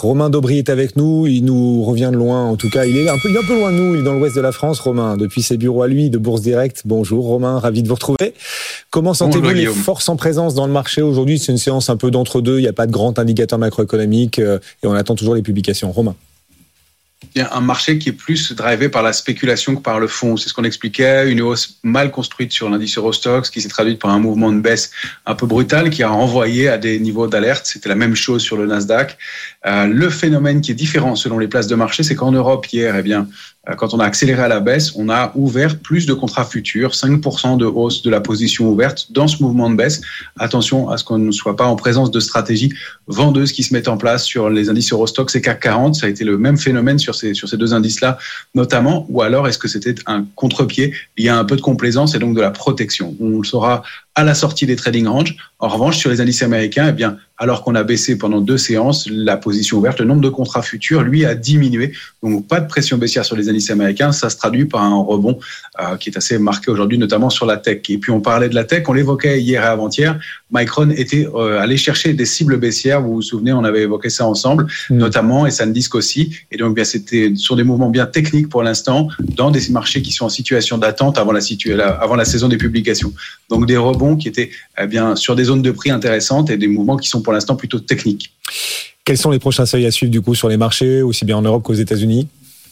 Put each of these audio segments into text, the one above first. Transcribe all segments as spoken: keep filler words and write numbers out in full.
Romain Daubry est avec nous, il nous revient de loin, en tout cas, il est un peu, il est un peu loin de nous, il est dans l'ouest de la France, Romain, depuis ses bureaux à lui de Bourse Direct. Bonjour Romain, ravi de vous retrouver. Comment sentez-vous les forces en présence dans le marché aujourd'hui? C'est une séance un peu d'entre-deux, il n'y a pas de grand indicateur macroéconomique et on attend toujours les publications. Romain. Il y a un marché qui est plus drivé par la spéculation que par le fond. C'est ce qu'on expliquait, une hausse mal construite sur l'indice Eurostoxx qui s'est traduite par un mouvement de baisse un peu brutal qui a renvoyé à des niveaux d'alerte. C'était la même chose sur le Nasdaq. Euh, le phénomène qui est différent selon les places de marché, c'est qu'en Europe hier, eh bien, quand on a accéléré à la baisse, on a ouvert plus de contrats futurs, cinq pour cent de hausse de la position ouverte dans ce mouvement de baisse. Attention à ce qu'on ne soit pas en présence de stratégies vendeuses qui se mettent en place sur les indices Eurostoxx et C A C quarante. Ça a été le même phénomène sur ces, sur ces deux indices-là, notamment. Ou alors, est-ce que c'était un contre-pied? Il y a un peu de complaisance et donc de la protection. On le saura à la sortie des trading ranges. En revanche, sur les indices américains, eh bien, alors qu'on a baissé pendant deux séances la position ouverte, le nombre de contrats futurs, lui, a diminué. Donc, pas de pression baissière sur les indices américains. Ça se traduit par un rebond euh, qui est assez marqué aujourd'hui, notamment sur la tech. Et puis, on parlait de la tech, on l'évoquait hier et avant-hier. Micron était euh, allé chercher des cibles baissières. Vous vous souvenez, on avait évoqué ça ensemble, mmh. notamment, et SanDisk aussi. Et donc, bien, c'était sur des mouvements bien techniques pour l'instant, dans des marchés qui sont en situation d'attente avant la, situ- avant la saison des publications. Donc, des rebonds qui étaient eh bien, sur des zones de prix intéressantes et des mouvements qui sont pour l'instant plutôt techniques. Quels sont les prochains seuils à suivre du coup sur les marchés, aussi bien en Europe qu'aux États-Unis?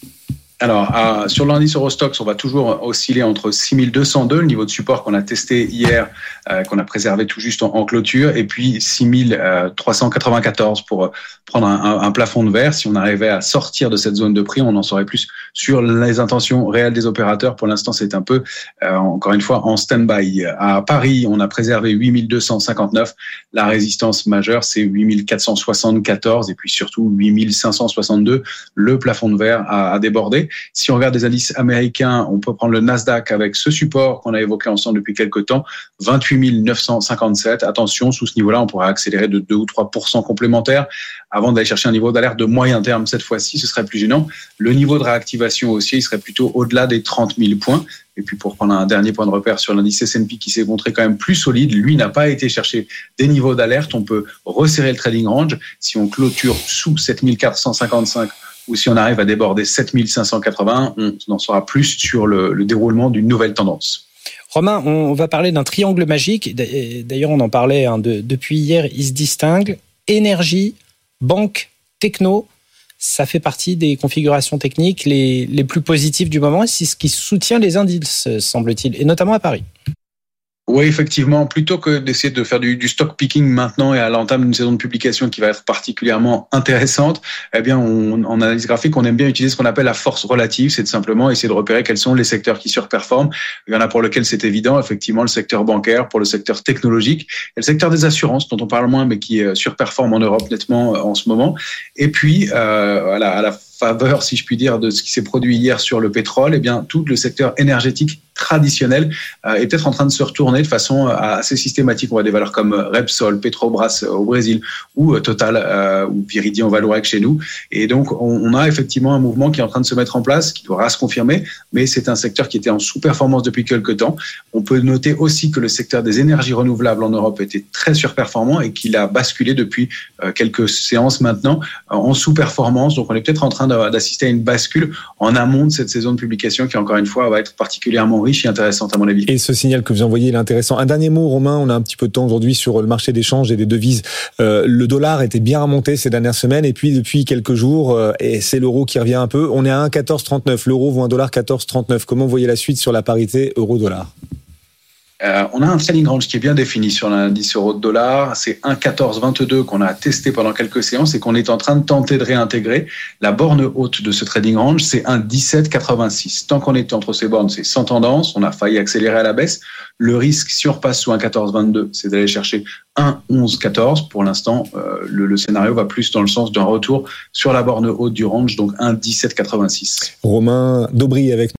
Alors, euh, sur l'indice Eurostoxx, on va toujours osciller entre six mille deux cent deux, le niveau de support qu'on a testé hier, euh, qu'on a préservé tout juste en, en clôture, et puis six mille trois cent quatre-vingt-quatorze pour prendre un, un, un plafond de verre. Si on arrivait à sortir de cette zone de prix, on en saurait plus sur les intentions réelles des opérateurs. Pour l'instant, c'est un peu, euh, encore une fois, en stand-by. À Paris, on a préservé huit mille deux cent cinquante-neuf. La résistance majeure, c'est huit mille quatre cent soixante-quatorze, et puis surtout huit mille cinq cent soixante-deux. Le plafond de verre a, a débordé. Si on regarde les indices américains, on peut prendre le Nasdaq avec ce support qu'on a évoqué ensemble depuis quelques temps, vingt-huit mille neuf cent cinquante-sept. Attention, sous ce niveau-là, on pourrait accélérer de deux ou trois pour cent complémentaires avant d'aller chercher un niveau d'alerte de moyen terme. Cette fois-ci, ce serait plus gênant. Le niveau de réactivation aussi, il serait plutôt au-delà des trente mille points. Et puis pour prendre un dernier point de repère sur l'indice S and P qui s'est montré quand même plus solide, lui n'a pas été chercher des niveaux d'alerte. On peut resserrer le trading range. Si on clôture sous sept mille quatre cent cinquante-cinq ou si on arrive à déborder sept mille cinq cent quatre-vingts, on en saura plus sur le, le déroulement d'une nouvelle tendance. Romain, on va parler d'un triangle magique. D'ailleurs, on en parlait hein, de, depuis hier, il se distingue. Énergie, banque, techno, ça fait partie des configurations techniques les, les plus positives du moment. C'est ce qui soutient les indices, semble-t-il, et notamment à Paris. Oui, effectivement, plutôt que d'essayer de faire du, du stock picking maintenant et à l'entame d'une saison de publication qui va être particulièrement intéressante, eh bien, on, en analyse graphique, on aime bien utiliser ce qu'on appelle la force relative, c'est de simplement essayer de repérer quels sont les secteurs qui surperforment. Il y en a pour lesquels c'est évident, effectivement, le secteur bancaire, pour le secteur technologique, et le secteur des assurances, dont on parle moins, mais qui surperforme en Europe nettement en ce moment. Et puis, euh, à la, à la faveur, si je puis dire, de ce qui s'est produit hier sur le pétrole, eh bien, tout le secteur énergétique traditionnel euh, est peut-être en train de se retourner de façon euh, assez systématique. On voit des valeurs comme Repsol, Petrobras euh, au Brésil ou euh, Total euh, ou Viridien au Vallourec chez nous. Et donc, on, on a effectivement un mouvement qui est en train de se mettre en place, qui devra se confirmer, mais c'est un secteur qui était en sous-performance depuis quelques temps. On peut noter aussi que le secteur des énergies renouvelables en Europe était très surperformant et qu'il a basculé depuis euh, quelques séances maintenant euh, en sous-performance. Donc, on est peut-être en train d'assister à une bascule en amont de cette saison de publication qui, encore une fois, va être particulièrement riche et intéressante à mon avis. Et ce signal que vous envoyez, il est intéressant. Un dernier mot, Romain, on a un petit peu de temps aujourd'hui sur le marché d'échange et des devises. Euh, le dollar était bien remonté ces dernières semaines et puis depuis quelques jours, euh, et c'est l'euro qui revient un peu, on est à un virgule quatorze trente-neuf. L'euro vaut un dollar quatorze trente-neuf. Comment vous voyez la suite sur la parité euro-dollar ? Euh, on a un trading range qui est bien défini sur l'indice euro-dollar. C'est un virgule quatorze vingt-deux qu'on a testé pendant quelques séances et qu'on est en train de tenter de réintégrer. La borne haute de ce trading range, c'est un virgule dix-sept quatre-vingt-six. Tant qu'on est entre ces bornes, c'est sans tendance. On a failli accélérer à la baisse. Le risque, si on repasse sous un virgule quatorze vingt-deux, c'est d'aller chercher un virgule onze quatorze. Pour l'instant, euh, le, le scénario va plus dans le sens d'un retour sur la borne haute du range, donc un virgule dix-sept quatre-vingt-six. Romain Daubry avec